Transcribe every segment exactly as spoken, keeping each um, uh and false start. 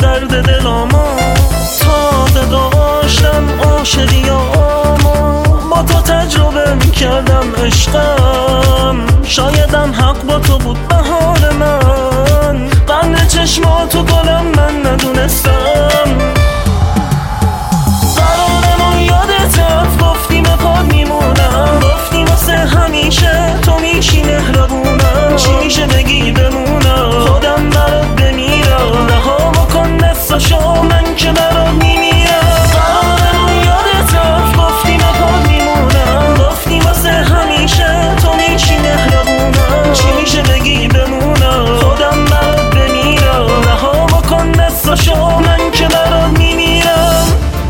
درد دلامو تازه داشتم عاشقیامو با تو تجربه میکردم عشقم شایدم حق با تو بود بهار من قند چشماتو گلم من ندونستم قرارمون یادت رفت گفتی به پاد میمونم گفتی واسه همیشه تو میشی مهربونم چی میشه بگی بمونم خودم برات بمیرم رها بکن نفساشو من که برات میمیرم قرارمون یادت رفت گفتی به پاد میمونم گفتی واسه همیشه تو میشی مهربونم چی میشه بگی بمونم خودم برات بمیرم رها بکن نفساشو من که برات میمیرم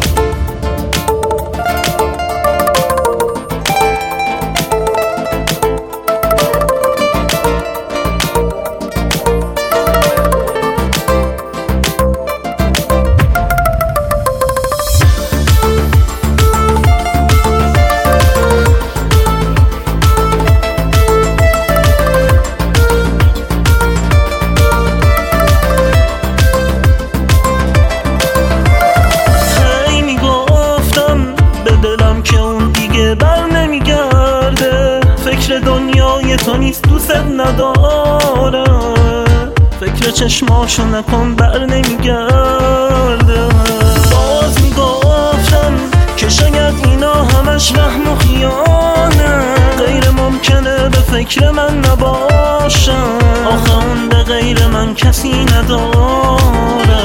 فکر دنیای تو نیست دوست نداره فکر چشماشو نکن بر نمیگرده باز میگفتم که شاید اینا همش وهم و خیانه غیر ممکنه به فکر من نباشم آخه اون به غیر من کسی نداره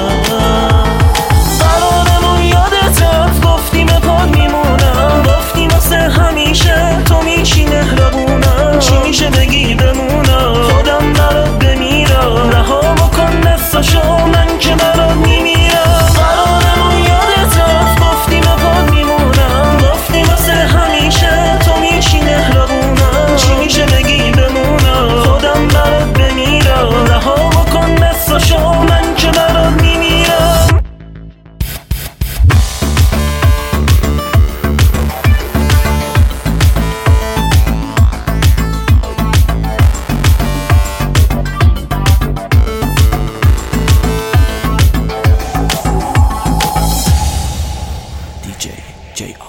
قرارمون یادت رفت گفتی به پاد میمونم گفتی واسه همیشه تو میشی مهربونم چی میشه بگی بمونم خودم برات بمیرم رها بکن نفساشو من که برات میمیرم قرارمون یادت رفت گفتی به پاد میمونم گفتی واسه همیشه تو میشی مهربونم چی میشه بگی بمونم خودم برات بمیرم رها بکن نفساشو من که برات میمیرم دی جی جی